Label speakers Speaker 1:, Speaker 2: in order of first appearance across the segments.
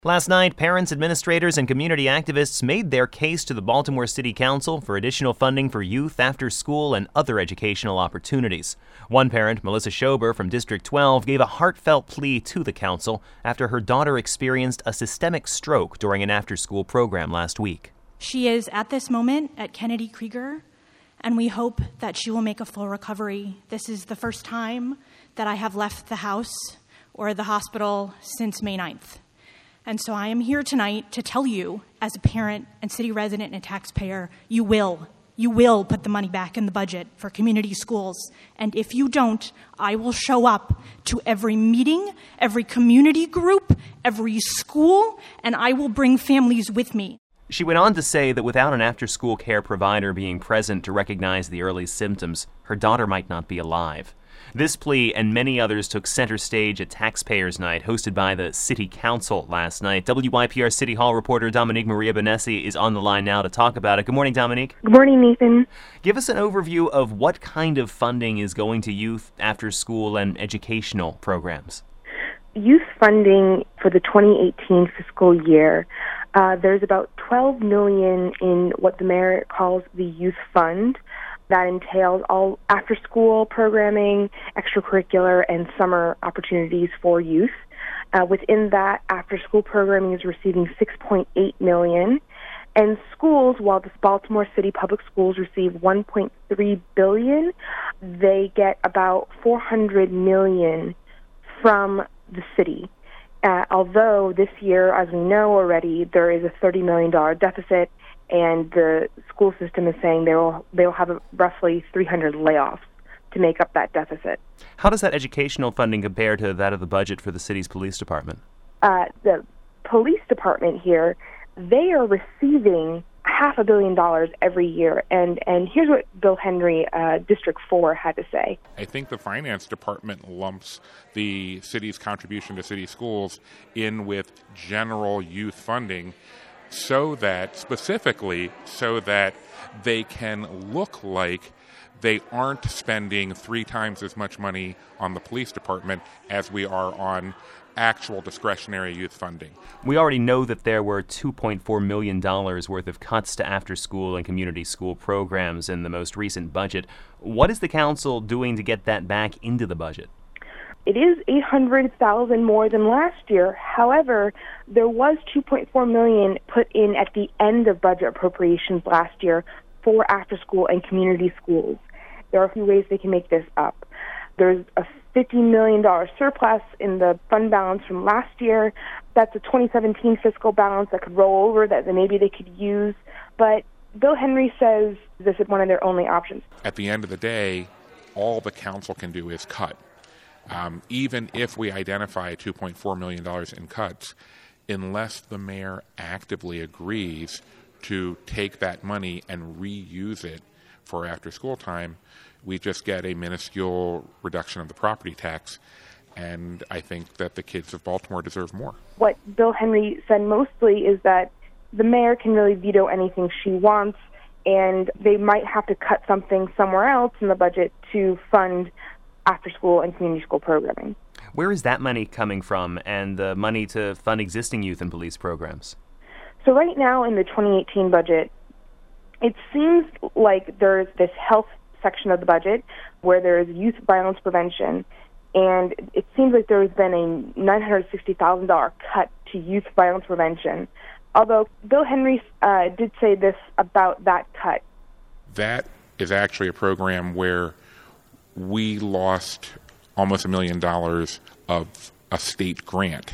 Speaker 1: Last night, parents, administrators, and community activists made their case to the Baltimore City Council for additional funding for youth, after school, and other educational opportunities. One parent, Melissa Schober from District 12, gave a heartfelt plea to the council after her daughter experienced a systemic stroke during an after-school program last week.
Speaker 2: She is at this moment at Kennedy Krieger, and we hope that she will make a full recovery. This is the first time that I have left the house or the hospital since May 9th. And so I am here tonight to tell you, as a parent and city resident and taxpayer, you will put the money back in the budget for community schools. And if you don't, I will show up to every meeting, every community group, every school, and I will bring families with me.
Speaker 1: She went on to say that without an after-school care provider being present to recognize the early symptoms, her daughter might not be alive. This plea and many others took center stage at Taxpayers Night, hosted by the City Council last night. WYPR City Hall reporter Dominique Maria Benessi is on the line now to talk about it. Good morning, Dominique.
Speaker 3: Good morning, Nathan.
Speaker 1: Give us an overview of what kind of funding is going to youth, after-school, and educational programs.
Speaker 3: Youth funding for the 2018 fiscal year, there's about $12 million in what the mayor calls the Youth Fund. That entails all after-school programming, extracurricular, and summer opportunities for youth. Within that, after-school programming is receiving $6.8 million. And schools, while the Baltimore City Public Schools receive $1.3 billion, they get about $400 million from the city. Although this year, as we know already, there is a $30 million deficit, and the school system is saying they will have roughly 300 layoffs to make up that deficit.
Speaker 1: How does that educational funding compare to that of the budget for the city's police department?
Speaker 3: The police department here, they are receiving $500 million every year. And here's what Bill Henry, District 4, had to say.
Speaker 4: I think the finance department lumps the city's contribution to city schools in with general youth funding specifically so that they can look like they aren't spending 3 times as much money on the police department as we are on actual discretionary youth funding.
Speaker 1: We already know that there were $2.4 million worth of cuts to after-school and community school programs in the most recent budget. What is the council doing to get that back into the budget?
Speaker 3: It is $800,000 more than last year. However, there was $2.4 million put in at the end of budget appropriations last year for after-school and community schools. There are a few ways they can make this up. There's a $50 million surplus in the fund balance from last year. That's a 2017 fiscal balance that could roll over that maybe they could use. But Bill Henry says this is one of their only options.
Speaker 4: At the end of the day, all the council can do is cut. Even if we identify $2.4 million in cuts, unless the mayor actively agrees to take that money and reuse it for after-school time, we just get a minuscule reduction of the property tax, and I think that the kids of Baltimore deserve more.
Speaker 3: What Bill Henry said mostly is that the mayor can really veto anything she wants, and they might have to cut something somewhere else in the budget to fund after-school and community school programming.
Speaker 1: Where is that money coming from, and the money to fund existing youth and police programs?
Speaker 3: So right now in the 2018 budget, it seems like there's this health section of the budget where there is youth violence prevention, and it seems like there's been a $960,000 cut to youth violence prevention, although Bill Henry did say this about that cut.
Speaker 4: That is actually a program where we lost almost $1 million of a state grant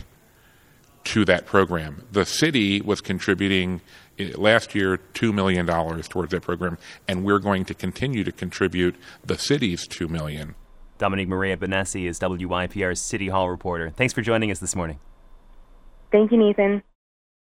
Speaker 4: to that program. The city was contributing last year $2 million towards that program, and we're going to continue to contribute the city's $2 million.
Speaker 1: Dominique Maria Benessi is WYPR's City Hall reporter. Thanks for joining us this morning.
Speaker 3: Thank you, Nathan.